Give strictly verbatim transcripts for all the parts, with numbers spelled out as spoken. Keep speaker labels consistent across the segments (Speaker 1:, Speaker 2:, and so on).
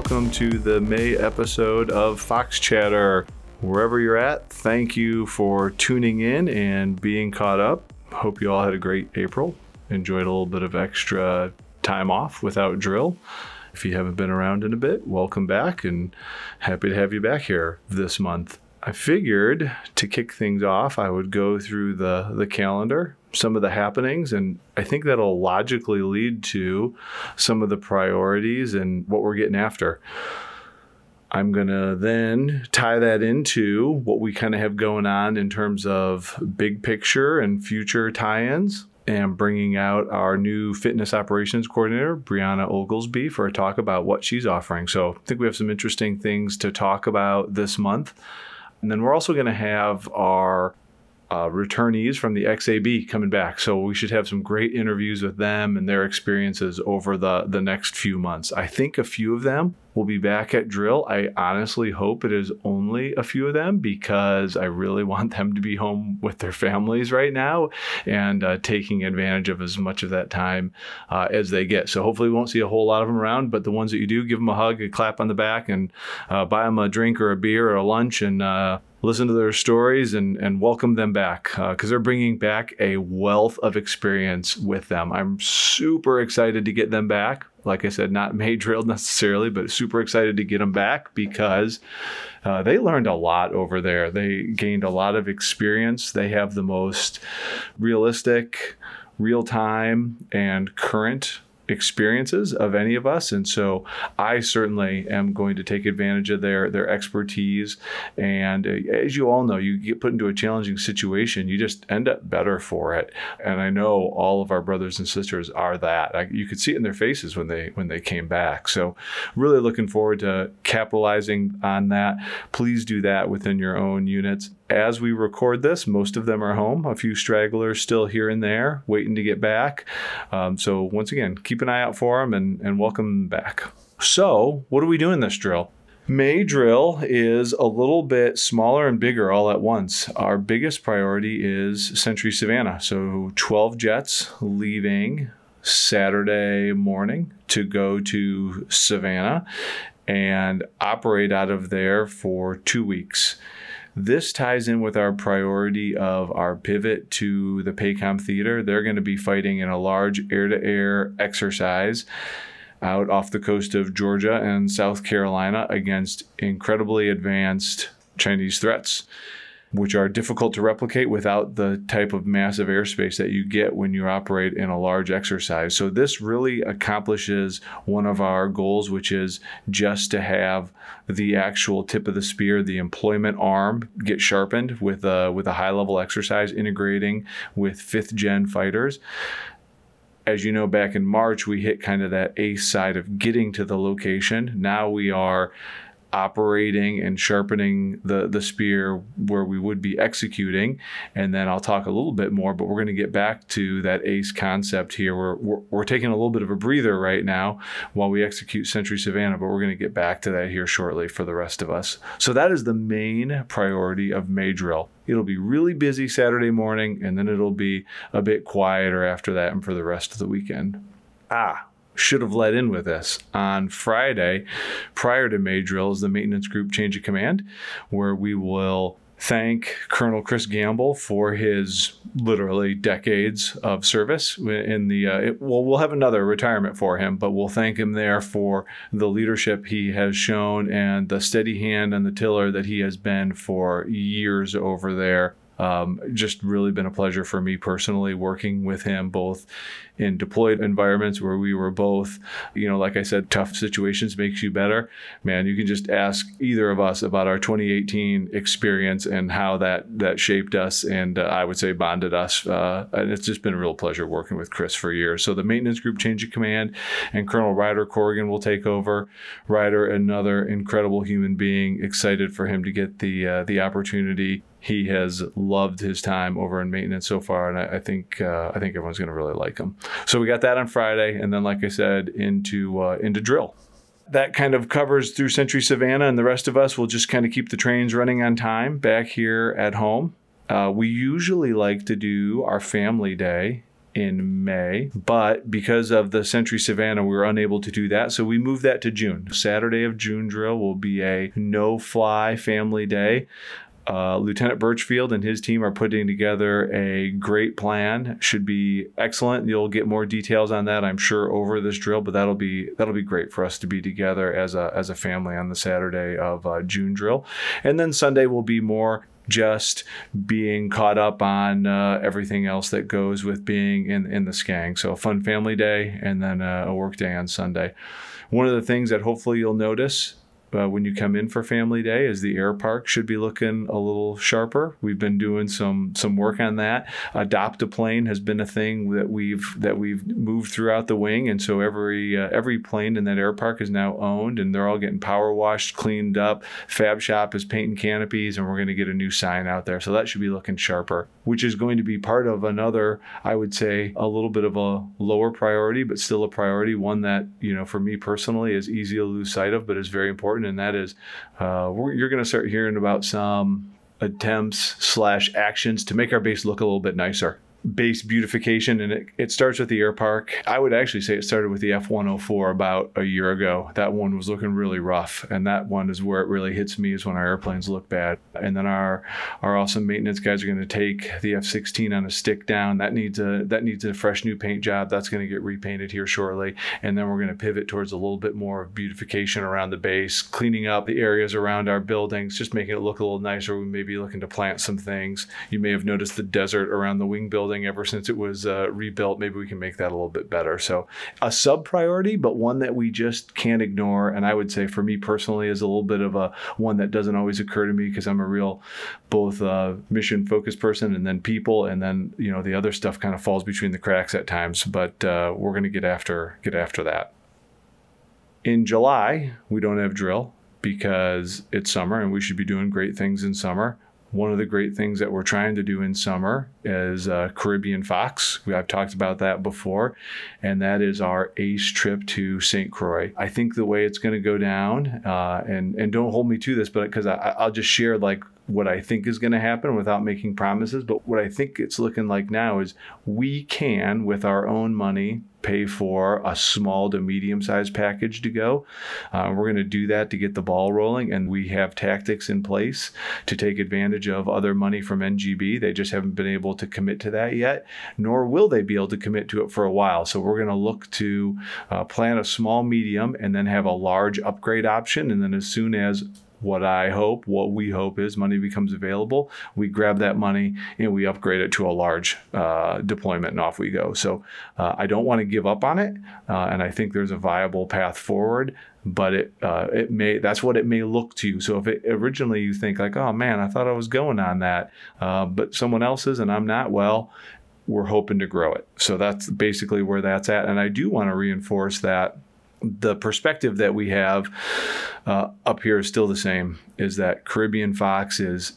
Speaker 1: welcome to the May episode of Fox Chatter. Wherever you're at, thank you for tuning in and being caught up. Hope you all had a great April. Enjoyed a little bit of extra time off without drill. If you haven't been around in a bit, welcome back and happy to have you back here this month. I figured to kick things off, I would go through the, the calendar, some of the happenings, and I think that'll logically lead to some of the priorities and what we're getting after. I'm going to then tie that into what we kind of have going on in terms of big picture and future tie-ins, and bringing out our new fitness operations coordinator, Brianna Oglesby, for a talk about what she's offering. So I think we have some interesting things to talk about this month. And then we're also going to have our uh, returnees from the X A B coming back. So we should have some great interviews with them and their experiences over the, the next few months. I think a few of them will be back at drill. I honestly hope it is only a few of them because I really want them to be home with their families right now and uh, taking advantage of as much of that time uh, as they get. So hopefully we won't see a whole lot of them around, but the ones that you do, give them a hug, a clap on the back, and uh, buy them a drink or a beer or a lunch, and uh, listen to their stories and, and welcome them back because uh, they're bringing back a wealth of experience with them. I'm super excited to get them back. Like I said, not May drilled necessarily, but super excited to get them back because uh, they learned a lot over there. They gained a lot of experience. They have the most realistic, real-time, and current experiences of any of us. And so I certainly am going to take advantage of their, their expertise. And uh, as you all know, you get put into a challenging situation, you just end up better for it. And I know all of our brothers and sisters are that. I, you could see it in their faces when they when they came back. So really looking forward to capitalizing on that. Please do that within your own units. As we record this, most of them are home. A few stragglers still here and there, waiting to get back. Um, so once again, keep an eye out for them and, and welcome them back. So what do we do in this drill? May drill is a little bit smaller and bigger all at once. Our biggest priority is Century Savannah. So twelve jets leaving Saturday morning to go to Savannah and operate out of there for two weeks. This ties in with our priority of our pivot to the PACOM Theater. They're going to be fighting in a large air-to-air exercise out off the coast of Georgia and South Carolina against incredibly advanced Chinese threats, which are difficult to replicate without the type of massive airspace that you get when you operate in a large exercise. So this really accomplishes one of our goals, which is just to have the actual tip of the spear, the employment arm, get sharpened with a, with a high-level exercise integrating with fifth-gen fighters. As you know, back in March, we hit kind of that ace side of getting to the location. Now we are operating and sharpening the, the spear where we would be executing. And then I'll talk a little bit more, but we're going to get back to that ACE concept here. We're, we're, we're taking a little bit of a breather right now while we execute Century Savannah, but we're going to get back to that here shortly for the rest of us. So that is the main priority of May drill. It'll be really busy Saturday morning, and then it'll be a bit quieter after that and for the rest of the weekend. Ah, should have led in with this. On Friday, prior to May drills, the maintenance group change of command, where we will thank Colonel Chris Gamble for his literally decades of service in the, uh, it, well, we'll have another retirement for him, but we'll thank him there for the leadership he has shown and the steady hand on the tiller that he has been for years over there. Um, just really been a pleasure for me personally working with him both in deployed environments where we were both, you know, like I said, tough situations makes you better. Man, you can just ask either of us about our twenty eighteen experience and how that, that shaped us and uh, I would say bonded us. Uh, and it's just been a real pleasure working with Chris for years. So the maintenance group change of command and Colonel Ryder Corrigan will take over. Ryder, another incredible human being, excited for him to get the uh, the opportunity. He has loved his time over in maintenance so far, and I, I think uh, I think everyone's going to really like him. So we got that on Friday, and then, like I said, into uh, into drill. That kind of covers through Century Savannah, and the rest of us will just kind of keep the trains running on time back here at home. Uh, we usually like to do our family day in May, but because of the Century Savannah, we were unable to do that. So we moved that to June. Saturday of June drill will be a no-fly family day. Uh, Lieutenant Birchfield and his team are putting together a great plan. Should be excellent. You'll get more details on that, I'm sure, over this drill. But that'll be that'll be great for us to be together as a as a family on the Saturday of uh, June drill, and then Sunday will be more just being caught up on uh, everything else that goes with being in in the Skang. So a fun family day, and then uh, a work day on Sunday. One of the things that hopefully you'll notice Uh, when you come in for family day is the air park should be looking a little sharper. We've been doing some some work on that. Adopt a plane has been a thing that we've that we've moved throughout the wing, and so every uh, every plane in that air park is now owned, and they're all getting power washed, cleaned up. Fab Shop is painting canopies, and we're going to get a new sign out there, so that should be looking sharper, which is going to be part of another, I would say, a little bit of a lower priority, but still a priority, one that, you know, for me personally is easy to lose sight of, but is very important. And that is, uh, we're, you're going to start hearing about some attempts slash actions to make our base look a little bit nicer. Base beautification, and it, it starts with the air park. I would actually say it started with the F one oh four about a year ago. That one was looking really rough, and that one is where it really hits me, is when our airplanes look bad. And then our our awesome maintenance guys are going to take the F sixteen on a stick down. That needs a that needs a fresh new paint job. That's going to get repainted here shortly, and then we're going to pivot towards a little bit more of beautification around the base, cleaning up the areas around our buildings, just making it look a little nicer. We may be looking to plant some things. You may have noticed the desert around the wing building ever since it was uh, rebuilt. Maybe we can make that a little bit better. So a sub priority, but one that we just can't ignore. And I would say for me personally is a little bit of a one that doesn't always occur to me, because I'm a real both uh, mission focused person and then people, and then, you know, the other stuff kind of falls between the cracks at times, but uh, we're going to get after get after that. In July, we don't have drill because it's summer, and we should be doing great things in summer. One of the great things that we're trying to do in summer is uh, Caribbean Fox. I've talked about that before, and that is our ACE trip to Saint Croix. I think the way it's going to go down, uh, and and don't hold me to this, but because I'll just share like what I think is going to happen without making promises. But what I think it's looking like now is we can, with our own money, pay for a small to medium-sized package to go. Uh, we're going to do that to get the ball rolling, and we have tactics in place to take advantage of other money from N G B. They just haven't been able to commit to that yet, nor will they be able to commit to it for a while. So we're going to look to uh, plan a small medium and then have a large upgrade option, and then as soon as what I hope, what we hope is money becomes available, we grab that money and we upgrade it to a large uh, deployment, and off we go. So uh, I don't want to give up on it, uh, and I think there's a viable path forward, but it uh, it may that's what it may look to you. So if it, originally you think like, oh man, I thought I was going on that, uh, but someone else is and I'm not, well, we're hoping to grow it. So that's basically where that's at. And I do want to reinforce that the perspective that we have uh, up here is still the same, is that Caribbean Fox is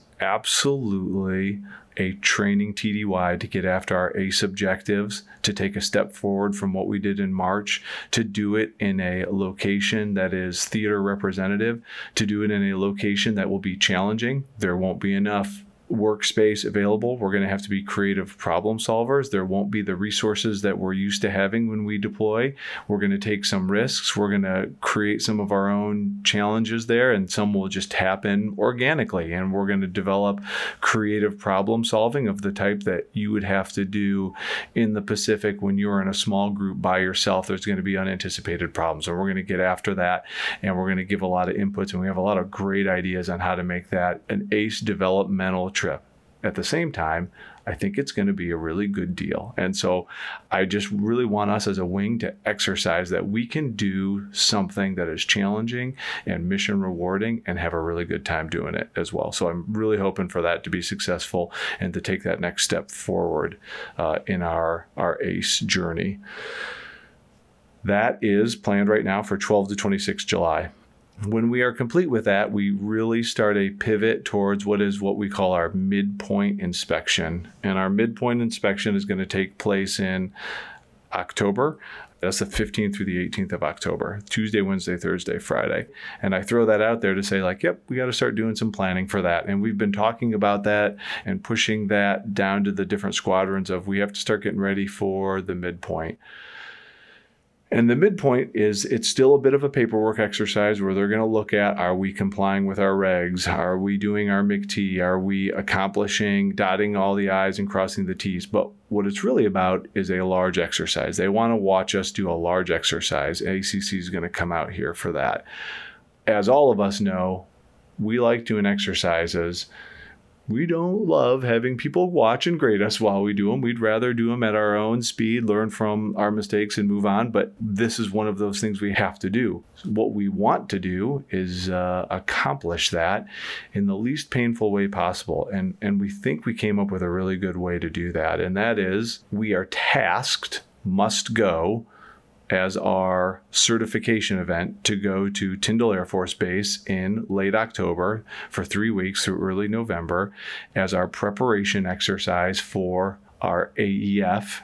Speaker 1: absolutely a training T D Y to get after our ACE objectives, to take a step forward from what we did in March, to do it in a location that is theater representative, to do it in a location that will be challenging. There won't be enough workspace available. We're going to have to be creative problem solvers. There won't be the resources that we're used to having when we deploy. We're going to take some risks. We're going to create some of our own challenges there, and some will just happen organically. And we're going to develop creative problem solving of the type that you would have to do in the Pacific when you're in a small group by yourself. There's going to be unanticipated problems, and we're going to get after that, and we're going to give a lot of inputs, and we have a lot of great ideas on how to make that an ACE developmental trip. At the same time, I think it's going to be a really good deal. And so I just really want us as a wing to exercise that we can do something that is challenging and mission rewarding and have a really good time doing it as well. So I'm really hoping for that to be successful and to take that next step forward uh, in our, our ACE journey. That is planned right now for twelve to twenty-six July. When we are complete with that, we really start a pivot towards what is what we call our midpoint inspection. And our midpoint inspection is going to take place in October. That's the fifteenth through the eighteenth of October, Tuesday, Wednesday, Thursday, Friday. And I throw that out there to say like, yep, we got to start doing some planning for that. And we've been talking about that and pushing that down to the different squadrons of we have to start getting ready for the midpoint. And the midpoint is, it's still a bit of a paperwork exercise where they're going to look at, are we complying with our regs? Are we doing our M I C T? Are we accomplishing, dotting all the I's and crossing the T's? But what it's really about is a large exercise. They want to watch us do a large exercise. A C C is going to come out here for that. As all of us know, we like doing exercises. We don't love having people watch and grade us while we do them. We'd rather do them at our own speed, learn from our mistakes and move on. But this is one of those things we have to do. What we want to do is uh, accomplish that in the least painful way possible. And, and we think we came up with a really good way to do that. And that is we are tasked, must go, as our certification event to go to Tyndall Air Force Base in late October for three weeks through early November as our preparation exercise for our A E F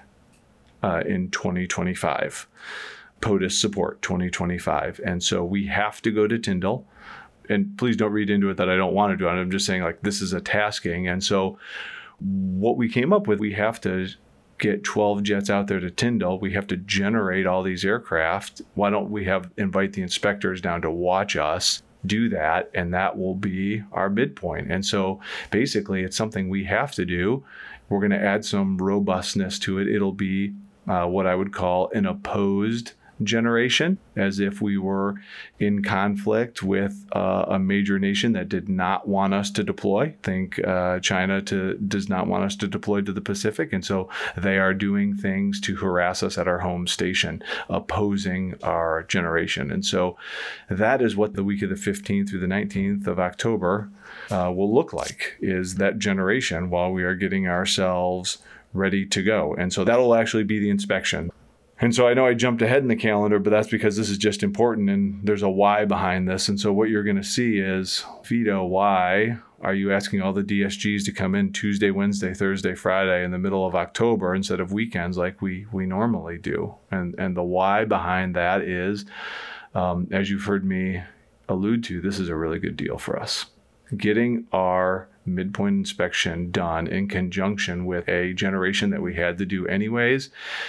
Speaker 1: uh, in twenty twenty-five, POTUS support twenty twenty-five. And so we have to go to Tyndall. And please don't read into it that I don't want to do it. I'm just saying like this is a tasking. And so what we came up with, we have to get twelve jets out there to Tyndall. We have to generate all these aircraft. Why don't we have invite the inspectors down to watch us do that? And that will be our midpoint. And so basically it's something we have to do. We're going to add some robustness to it. It'll be uh, what I would call an opposed generation, as if we were in conflict with uh, a major nation that did not want us to deploy. Think uh, China to, does not want us to deploy to the Pacific. And so they are doing things to harass us at our home station, opposing our generation. And so that is what the week of the fifteenth through the nineteenth of October uh, will look like, is that generation while we are getting ourselves ready to go. And so that'll actually be the inspection. And so I know I jumped ahead in the calendar, but that's because this is just important and there's a why behind this. And so what you're going to see is, Vito, why are you asking all the D S Gs to come in Tuesday, Wednesday, Thursday, Friday in the middle of October instead of weekends like we we normally do? And, and the why behind that is, um, as you've heard me allude to, this is a really good deal for us. Getting our midpoint inspection done in conjunction with a generation that we had to do anyways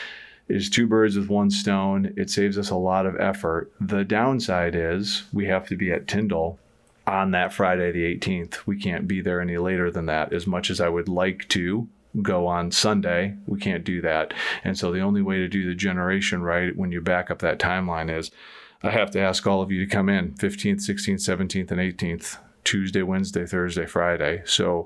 Speaker 1: is two birds with one stone. It saves us a lot of effort. The downside is we have to be at Tyndall on that Friday the eighteenth. We can't be there any later than that. As much as I would like to go on Sunday, we can't do that. And so the only way to do the generation right when you back up that timeline is I have to ask all of you to come in fifteenth, sixteenth, seventeenth, and eighteenth, Tuesday, Wednesday, Thursday, Friday. So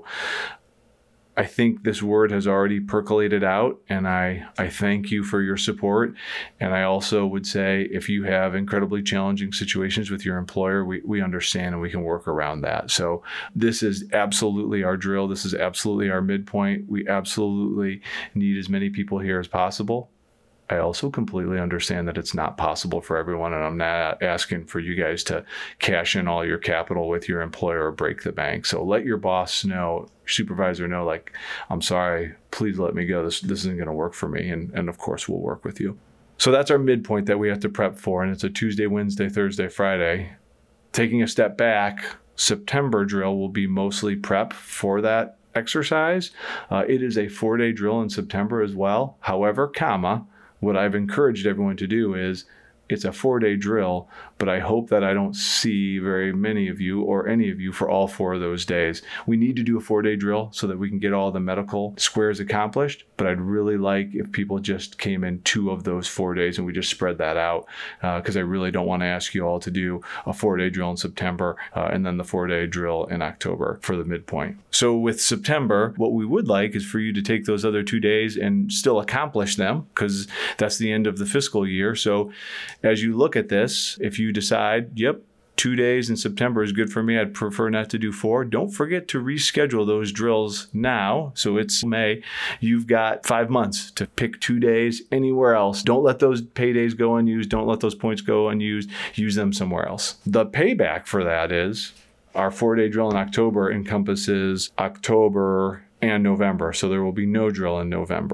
Speaker 1: I think this word has already percolated out, and I, I thank you for your support. And I also would say if you have incredibly challenging situations with your employer, we, we understand and we can work around that. So this is absolutely our drill. This is absolutely our midpoint. We absolutely need as many people here as possible. I also completely understand that it's not possible for everyone, and I'm not asking for you guys to cash in all your capital with your employer or break the bank. So let your boss know, your supervisor know, like, I'm sorry, please let me go. This this isn't going to work for me. And, and of course, we'll work with you. So that's our midpoint that we have to prep for, and it's a Tuesday, Wednesday, Thursday, Friday. Taking a step back, September drill will be mostly prep for that exercise. Uh, it is a four-day drill in September as well. However, comma, what I've encouraged everyone to do is it's a four-day drill, but I hope that I don't see very many of you or any of you for all four of those days. We need to do a four-day drill so that we can get all the medical squares accomplished, but I'd really like if people just came in two of those four days and we just spread that out, because uh, I really don't want to ask you all to do a four-day drill in September uh, and then the four-day drill in October for the midpoint. So with September, what we would like is for you to take those other two days and still accomplish them, because that's the end of the fiscal year. So as you look at this, if you decide, yep, two days in September is good for me, I'd prefer not to do four, don't forget to reschedule those drills now. So it's May. You've got five months to pick two days anywhere else. Don't let those paydays go unused. Don't let those points go unused. Use them somewhere else. The payback for that is our four-day drill in October encompasses October and November. So there will be no drill in November.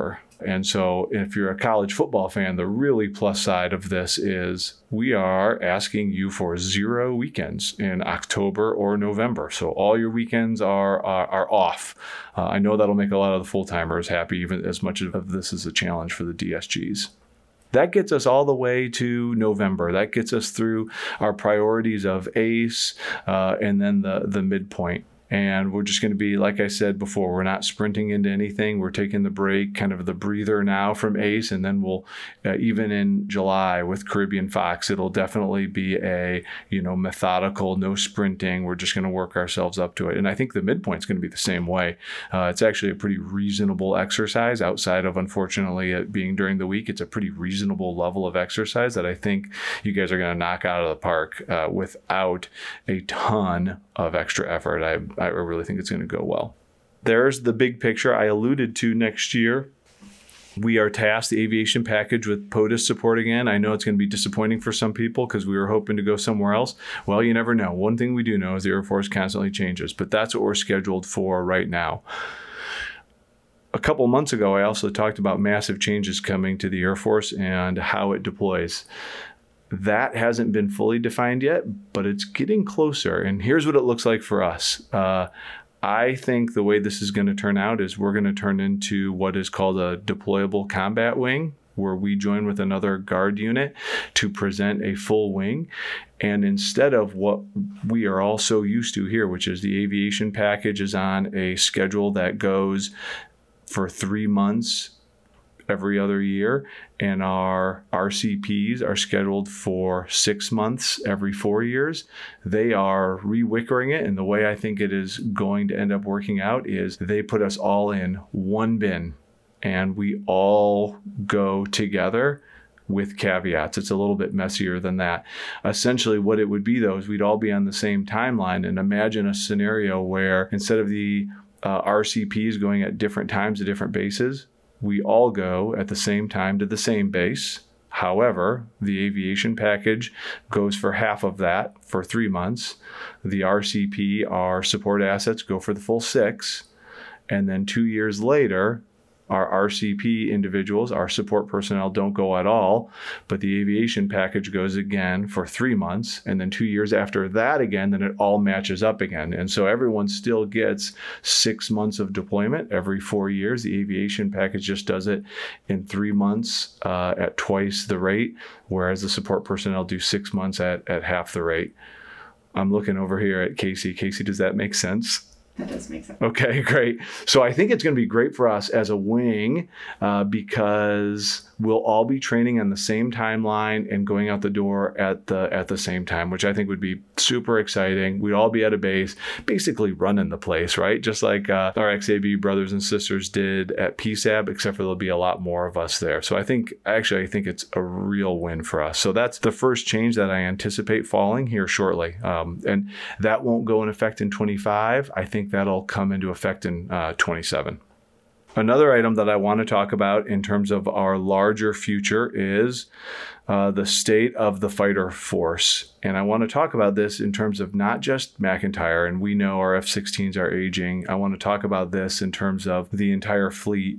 Speaker 1: And so if you're a college football fan, the really plus side of this is we are asking you for zero weekends in October or November. So all your weekends are are, are off. Uh, I know that'll make a lot of the full-timers happy, even as much of this is a challenge for the D S Gs. That gets us all the way to November. That gets us through our priorities of A C E uh, and then the, the midpoint. And we're just going to be, like I said before, we're not sprinting into anything. We're taking the break, kind of the breather now from A C E. And then we'll, uh, even in July with Caribbean Fox, it'll definitely be a, you know, methodical, no sprinting. We're just going to work ourselves up to it. And I think the midpoint's going to be the same way. Uh, it's actually a pretty reasonable exercise outside of, unfortunately, it being during the week. It's a pretty reasonable level of exercise that I think you guys are going to knock out of the park uh, without a ton of extra effort. I, I really think it's going to go well. There's the big picture I alluded to next year. We are tasked, the aviation package, with POTUS support again. I know it's going to be disappointing for some people because we were hoping to go somewhere else. Well, you never know. One thing we do know is the Air Force constantly changes, but that's what we're scheduled for right now. A couple months ago, I also talked about massive changes coming to the Air Force and how it deploys. That hasn't been fully defined yet, but it's getting closer. And here's what it looks like for us. Uh, I think the way this is going to turn out is we're going to turn into what is called a deployable combat wing, where we join with another guard unit to present a full wing. And instead of what we are all so used to here, which is the aviation package is on a schedule that goes for three months every other year, and our R C Ps are scheduled for six months every four years. They are re-wickering it, and the way I think it is going to end up working out is they put us all in one bin, and we all go together with caveats. It's a little bit messier than that. Essentially, what it would be, though, is we'd all be on the same timeline, and imagine a scenario where instead of the uh, R C Ps going at different times to different bases, we all go at the same time to the same base. However, the aviation package goes for half of that for three months. The R C P, our support assets, go for the full six. And then two years later, our R C P individuals, our support personnel, don't go at all, but the aviation package goes again for three months. And then two years after that again, then it all matches up again. And so everyone still gets six months of deployment every four years. The aviation package just does it in three months uh, at twice the rate, whereas the support personnel do six months at, at half the rate. I'm looking over here at Casey. Casey, does that make sense?
Speaker 2: That does make sense.
Speaker 1: Okay, great. So I think it's going to be great for us as a wing uh, because we'll all be training on the same timeline and going out the door at the at the same time, which I think would be super exciting. We'd all be at a base, basically running the place, right? Just like uh, our X A B brothers and sisters did at P S A B, except for there'll be a lot more of us there. So I think, actually, I think it's a real win for us. So that's the first change that I anticipate falling here shortly. Um, and that won't go in effect in twenty-five. I think that'll come into effect in uh, twenty-seven. Another item that I want to talk about in terms of our larger future is uh, the state of the fighter force. And I want to talk about this in terms of not just McEntire, and we know our F sixteens are aging. I want to talk about this in terms of the entire fleet.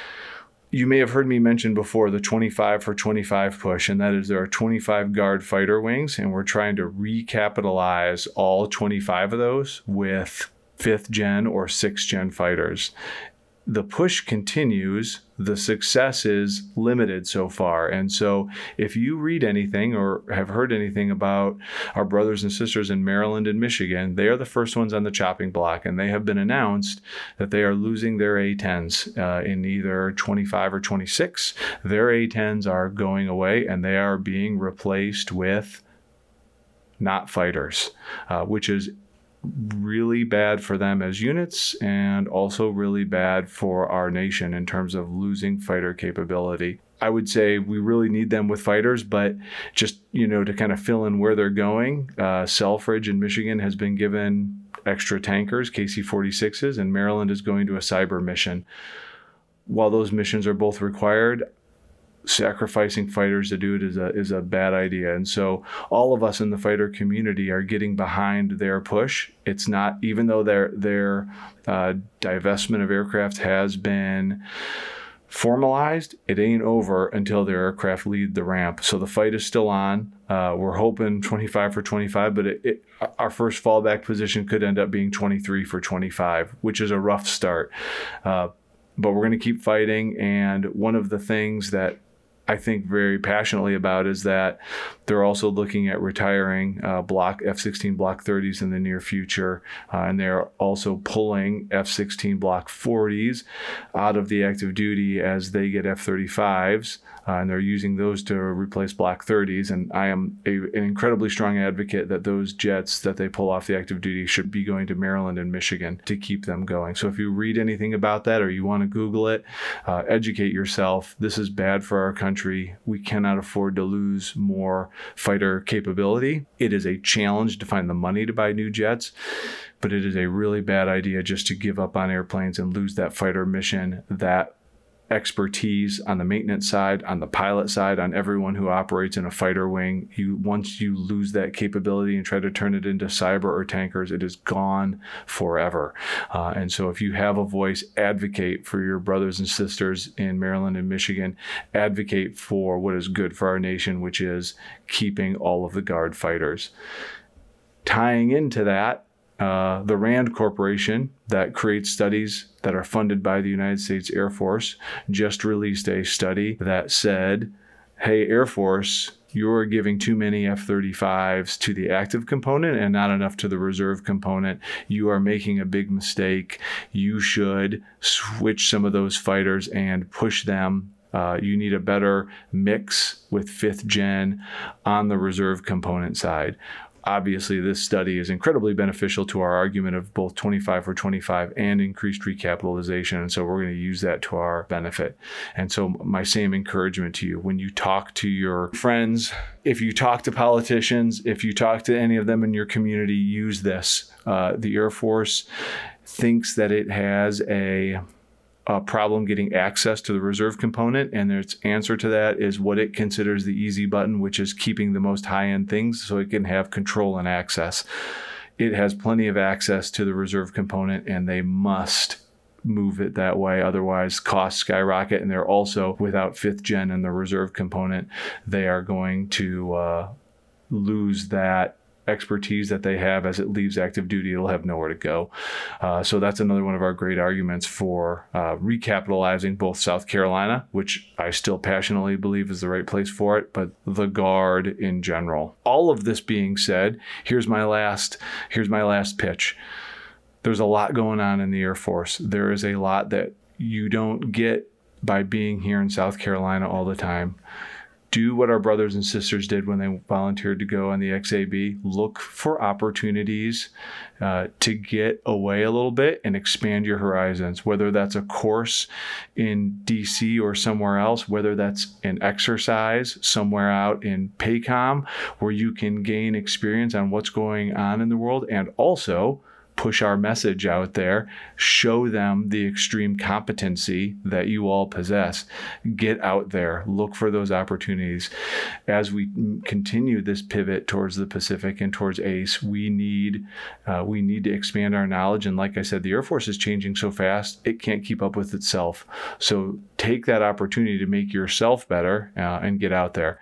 Speaker 1: You may have heard me mention before the twenty-five for twenty-five push, and that is there are twenty-five guard fighter wings, and we're trying to recapitalize all twenty-five of those with fifth gen or sixth gen fighters. The push continues. The success is limited so far. And so if you read anything or have heard anything about our brothers and sisters in Maryland and Michigan, they are the first ones on the chopping block, and they have been announced that they are losing their A tens uh, in either twenty-five or twenty-six. Their A tens are going away, and they are being replaced with not fighters, uh, which is really bad for them as units and also really bad for our nation in terms of losing fighter capability. I would say we really need them with fighters, but just, you know, to kind of fill in where they're going, uh, Selfridge in Michigan has been given extra tankers, K C forty-sixes, and Maryland is going to a cyber mission. While those missions are both required, sacrificing fighters to do it is a is a bad idea. And so all of us in the fighter community are getting behind their push. It's not, even though their their uh, divestment of aircraft has been formalized, it ain't over until their aircraft leave the ramp. So the fight is still on. Uh, we're hoping twenty-five for twenty-five, but it, it, our first fallback position could end up being twenty-three for twenty-five, which is a rough start. Uh, but we're going to keep fighting. And one of the things that I think very passionately about is that they're also looking at retiring uh, block F sixteen Block thirties in the near future, uh, and they're also pulling F sixteen Block forties out of the active duty as they get F thirty-fives, uh, and they're using those to replace Block thirties. And I am a, an incredibly strong advocate that those jets that they pull off the active duty should be going to Maryland and Michigan to keep them going. So if you read anything about that or you want to Google it, uh, educate yourself. This is bad for our country. We cannot afford to lose more fighter capability. It is a challenge to find the money to buy new jets, but it is a really bad idea just to give up on airplanes and lose that fighter mission, that expertise on the maintenance side, on the pilot side, on everyone who operates in a fighter wing. You once you lose that capability and try to turn it into cyber or tankers, it is gone forever. Uh, and so if you have a voice, advocate for your brothers and sisters in Maryland and Michigan. Advocate for what is good for our nation, which is keeping all of the Guard fighters. Tying into that, Uh, the RAND Corporation that creates studies that are funded by the United States Air Force just released a study that said, hey, Air Force, you're giving too many F thirty-fives to the active component and not enough to the reserve component. You are making a big mistake. You should switch some of those fighters and push them. Uh, you need a better mix with fifth gen on the reserve component side. Obviously, this study is incredibly beneficial to our argument of both twenty-five for twenty-five and increased recapitalization. And so we're going to use that to our benefit. And so my same encouragement to you, when you talk to your friends, if you talk to politicians, if you talk to any of them in your community, use this. Uh, the Air Force thinks that it has a a problem getting access to the reserve component, and its answer to that is what it considers the easy button, which is keeping the most high-end things so it can have control and access. It has plenty of access to the reserve component, and they must move it that way. Otherwise, costs skyrocket, and they're also, without fifth gen and the reserve component, they are going to uh, lose that expertise that they have. As it leaves active duty, it'll have nowhere to go. Uh, so that's another one of our great arguments for uh, recapitalizing both South Carolina, which I still passionately believe is the right place for it, but the Guard in general. All of this being said, here's my last, here's my last pitch. There's a lot going on in the Air Force. There is a lot that you don't get by being here in South Carolina all the time. Do what our brothers and sisters did when they volunteered to go on the X A B. Look for opportunities uh, to get away a little bit and expand your horizons, whether that's a course in D C or somewhere else, whether that's an exercise somewhere out in PACOM where you can gain experience on what's going on in the world, and also push our message out there, show them the extreme competency that you all possess. Get out there, look for those opportunities. As we continue this pivot towards the Pacific and towards ACE, we need uh, we need to expand our knowledge. And like I said, the Air Force is changing so fast, it can't keep up with itself. So take that opportunity to make yourself better uh, and get out there.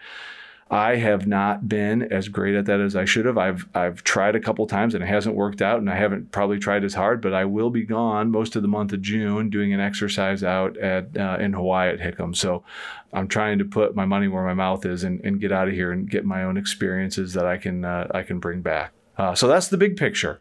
Speaker 1: I have not been as great at that as I should have. I've I've tried a couple times and it hasn't worked out, and I haven't probably tried as hard, but I will be gone most of the month of June doing an exercise out at uh, in Hawaii at Hickam. So I'm trying to put my money where my mouth is and, and get out of here and get my own experiences that I can uh, I can bring back. Uh, so that's the big picture.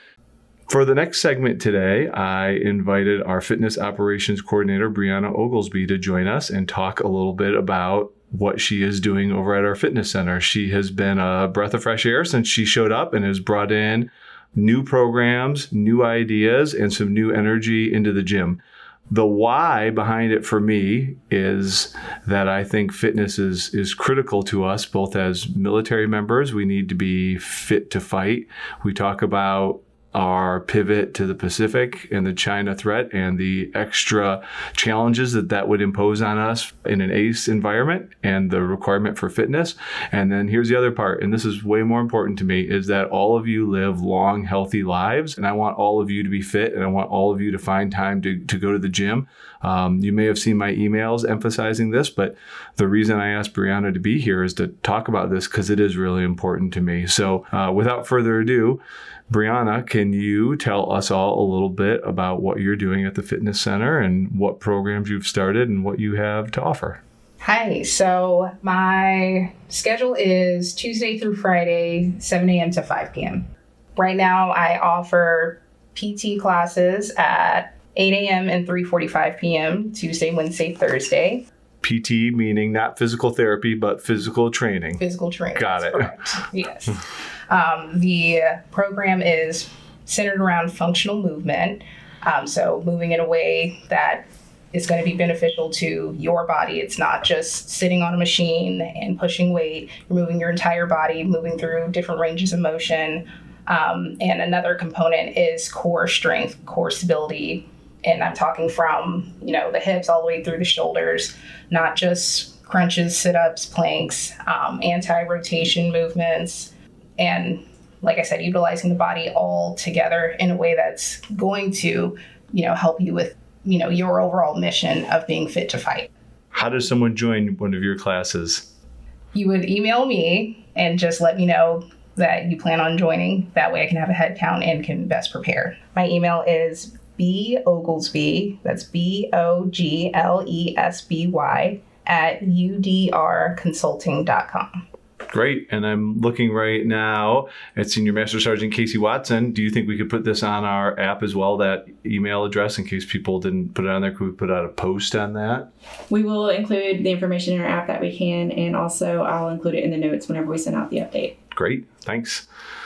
Speaker 1: For the next segment today, I invited our fitness operations coordinator, Brianna Oglesby, to join us and talk a little bit about what she is doing over at our fitness center. She has been a breath of fresh air since she showed up and has brought in new programs, new ideas, and some new energy into the gym. The why behind it for me is that I think fitness is, is critical to us, both as military members. We need to be fit to fight. We talk about our pivot to the Pacific and the China threat and the extra challenges that that would impose on us in an ACE environment and the requirement for fitness. And then here's the other part, and this is way more important to me, is that all of you live long, healthy lives. And I want all of you to be fit, and I want all of you to find time to, to go to the gym. Um, you may have seen my emails emphasizing this, but the reason I asked Brianna to be here is to talk about this because it is really important to me. So uh, without further ado, Brianna, can you tell us all a little bit about what you're doing at the fitness center and what programs you've started and what you have to offer?
Speaker 2: Hi, so my schedule is Tuesday through Friday, seven a.m. to five p.m. Right now, I offer P T classes at eight a.m. and three forty-five p.m. Tuesday, Wednesday, Thursday.
Speaker 1: P T meaning not physical therapy, but physical training.
Speaker 2: Physical training.
Speaker 1: Got it.
Speaker 2: Correct. Yes. Um, the program is centered around functional movement. Um, so moving in a way that is going to be beneficial to your body. It's not just sitting on a machine and pushing weight. You're moving your entire body, moving through different ranges of motion. Um, and another component is core strength, core stability. And I'm talking from, you know, the hips all the way through the shoulders, not just crunches, sit-ups, planks, um, anti-rotation movements. And like I said, utilizing the body all together in a way that's going to, you know, help you with, you know, your overall mission of being fit to fight.
Speaker 1: How does someone join one of your classes?
Speaker 2: You would email me and just let me know that you plan on joining. That way I can have a head count and can best prepare. My email is B Oglesby, that's B O G L E S B Y, at U D R consulting dot com.
Speaker 1: Great. And I'm looking right now at Senior Master Sergeant Casey Watson. Do you think we could put this on our app as well, that email address, in case people didn't put it on there? Could we put out a post on that?
Speaker 3: We will include the information in our app that we can, and also I'll include it in the notes whenever we send out the update.
Speaker 1: Great. Thanks.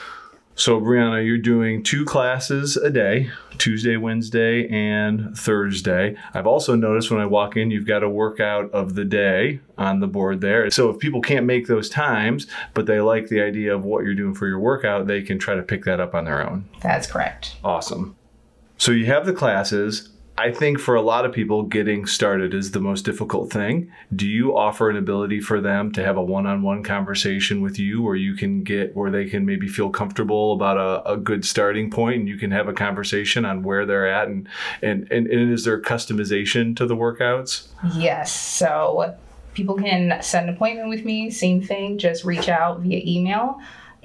Speaker 1: So, Brianna, you're doing two classes a day, Tuesday, Wednesday, and Thursday. I've also noticed when I walk in, you've got a workout of the day on the board there. So if people can't make those times, but they like the idea of what you're doing for your workout, they can try to pick that up on their own.
Speaker 2: That's correct.
Speaker 1: Awesome. So you have the classes. I think for a lot of people, getting started is the most difficult thing. Do you offer an ability for them to have a one-on-one conversation with you where you can get, where they can maybe feel comfortable about a, a good starting point, and you can have a conversation on where they're at, and, and, and, and is there customization to the workouts?
Speaker 2: Yes. So people can set an appointment with me. Same thing, just reach out via email.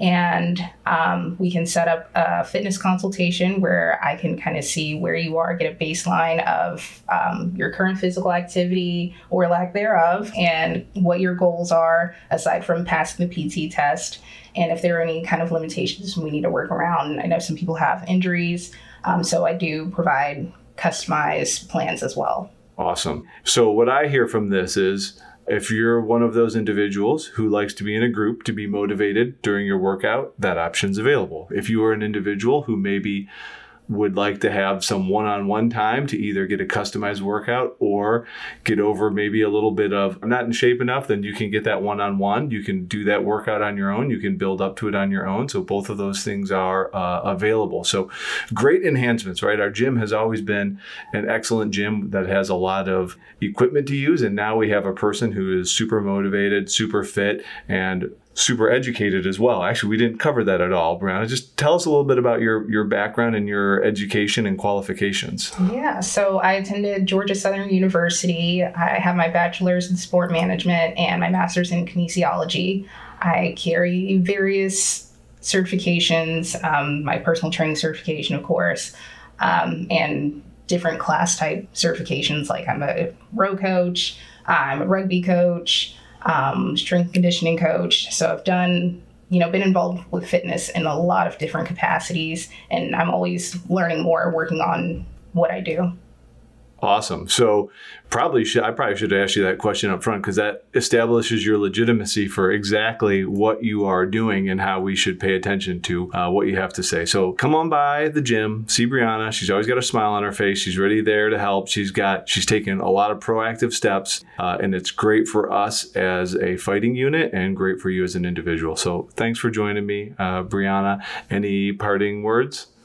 Speaker 2: And um, we can set up a fitness consultation where I can kind of see where you are, get a baseline of um, your current physical activity or lack thereof, and what your goals are aside from passing the P T test. And if there are any kind of limitations we need to work around. I know some people have injuries, um, so I do provide customized plans as well.
Speaker 1: Awesome. So what I hear from this is, if you're one of those individuals who likes to be in a group to be motivated during your workout, that option's available. If you are an individual who maybe would like to have some one-on-one time to either get a customized workout or get over maybe a little bit of, I'm not in shape enough, then you can get that one-on-one. You can do that workout on your own. You can build up to it on your own. So both of those things are uh, available. So great enhancements, right? Our gym has always been an excellent gym that has a lot of equipment to use. And now we have a person who is super motivated, super fit, and super educated as well. Actually, we didn't cover that at all, Brianna. Just tell us a little bit about your, your background and your education and qualifications.
Speaker 2: Yeah, so I attended Georgia Southern University. I have my bachelor's in sport management and my master's in kinesiology. I carry various certifications, um, my personal training certification, of course, um, and different class type certifications. Like I'm a row coach, I'm a rugby coach, um, strength conditioning coach. So I've done, you know, been involved with fitness in a lot of different capacities, and I'm always learning more, working on what I do.
Speaker 1: Awesome. So probably should, I probably should ask you that question up front, because that establishes your legitimacy for exactly what you are doing and how we should pay attention to uh, what you have to say. So come on by the gym, see Brianna. She's always got a smile on her face. She's ready there to help. She's got, she's taken a lot of proactive steps, uh, and it's great for us as a fighting unit and great for you as an individual. So thanks for joining me, uh, Brianna. Any parting words?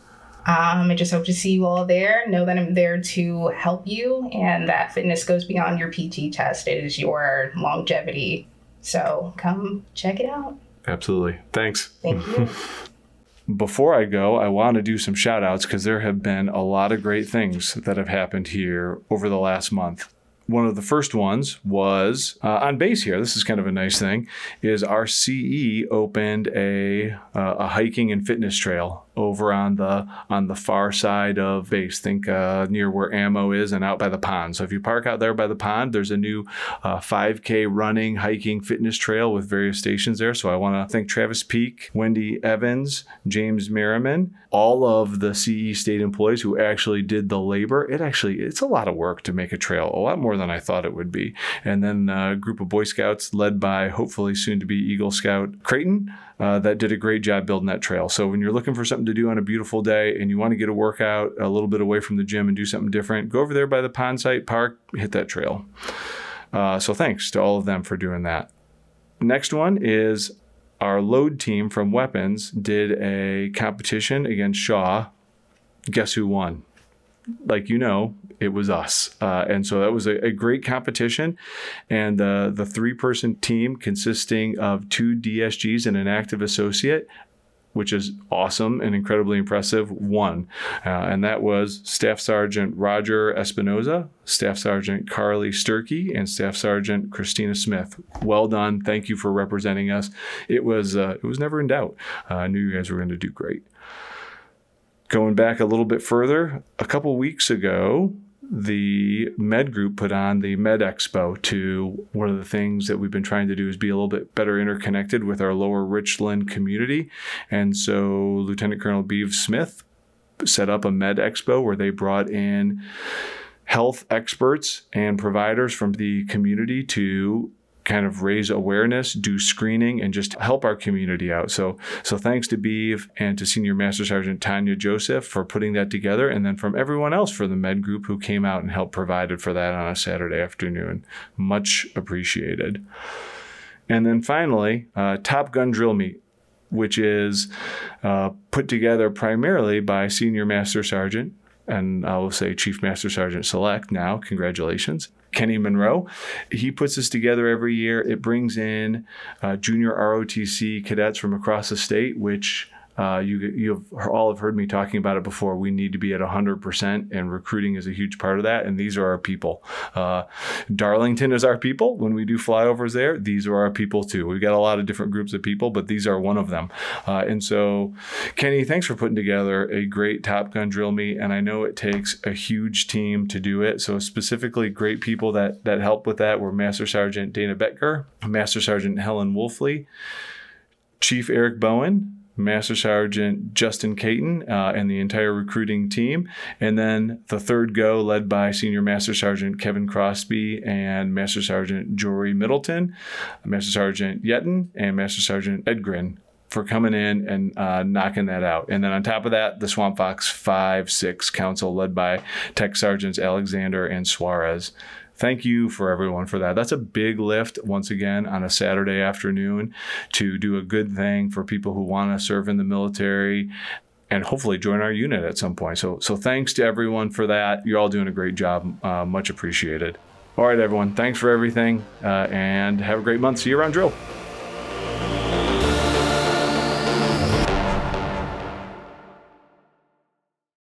Speaker 2: Um, I just hope to see you all there. Know that I'm there to help you, and that fitness goes beyond your P T test. It is your longevity. So come check it out.
Speaker 1: Absolutely. Thanks.
Speaker 2: Thank you.
Speaker 1: Before I go, I want to do some shout outs because there have been a lot of great things that have happened here over the last month. One of the first ones was uh, on base here. This is kind of a nice thing. Is our C E opened a uh, a hiking and fitness trail over on the on the far side of base. Think uh, near where ammo is and out by the pond. So if you park out there by the pond, there's a new uh, five K running, hiking, fitness trail with various stations there. So I want to thank Travis Peak, Wendy Evans, James Merriman, all of the C E state employees who actually did the labor. It actually it's a lot of work to make a trail, a lot more than I thought it would be. And then a group of Boy Scouts led by hopefully soon to be Eagle Scout Creighton uh, that did a great job building that trail. So when you're looking for something to do on a beautiful day and you want to get a workout a little bit away from the gym and do something different, go over there by the pond site, park, hit that trail. Uh, so thanks to all of them for doing that. Next one is our load team from Weapons did a competition against Shaw. Guess who won? Like you know, it was us. Uh, and so that was a, a great competition. And uh, the three-person team consisting of two D S Gs and an active associate, which is awesome and incredibly impressive, won. Uh, and that was Staff Sergeant Roger Espinoza, Staff Sergeant Carly Sturkey, and Staff Sergeant Christina Smith. Well done. Thank you for representing us. It was, uh, it was never in doubt. Uh, I knew you guys were going to do great. Going back a little bit further, a couple weeks ago, the Med Group put on the Med Expo. To one of the things that we've been trying to do is be a little bit better interconnected with our lower Richland community. And so Lieutenant Colonel Beav Smith set up a Med Expo where they brought in health experts and providers from the community to kind of raise awareness, do screening, and just help our community out. So so thanks to Beav and to Senior Master Sergeant Tanya Joseph for putting that together, and then from everyone else for the Med Group who came out and helped provided for that on a Saturday afternoon. Much appreciated. And then finally, uh, Top Gun Drill Meet, which is uh, put together primarily by Senior Master Sergeant, and I will say Chief Master Sergeant Select now, congratulations, Kenny Monroe. He puts this together every year. It brings in uh, junior R O T C cadets from across the state, which uh, you you've all have heard me talking about it before. We need to be at one hundred percent, and recruiting is a huge part of that. And these are our people. Uh, Darlington is our people. When we do flyovers there, these are our people too. We've got a lot of different groups of people, but these are one of them. Uh, and so, Kenny, thanks for putting together a great Top Gun drill meet. And I know it takes a huge team to do it. So specifically, great people that that help with that were Master Sergeant Dana Betker, Master Sergeant Helen Wolfley, Chief Eric Bowen, Master Sergeant Justin Caton, uh, and the entire recruiting team. And then the third go led by Senior Master Sergeant Kevin Crosby and Master Sergeant Jory Middleton, Master Sergeant Yetton, and Master Sergeant Edgren for coming in and uh, knocking that out. And then on top of that, the Swamp Fox five six Council led by Tech Sergeants Alexander and Suarez. Thank you for everyone for that. That's a big lift, once again, on a Saturday afternoon to do a good thing for people who want to serve in the military and hopefully join our unit at some point. So so thanks to everyone for that. You're all doing a great job. Uh, much appreciated. All right, everyone. Thanks for everything, uh, and have a great month. See you around drill.